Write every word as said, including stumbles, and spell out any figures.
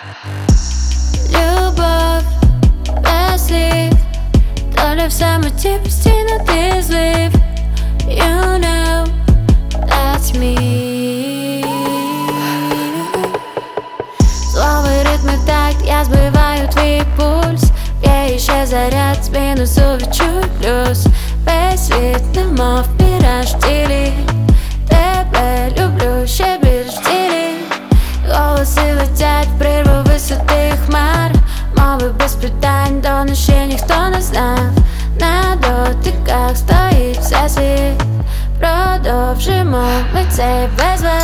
Любов без слів, доля в самоті постійно ти злив. You know that's me. Слово і ритми так, я збиваю твій пульс. Я іще заряд з мінусу відчую плюс. Весь світ немов міраж в тілі. Тебе люблю ще більш в тілі. Голоси летять в прірву висоти хмар. Мови без питань, до ночі ніхто не знав. На дотиках стоїть всесвіт. Продовжимо ми цей безлад.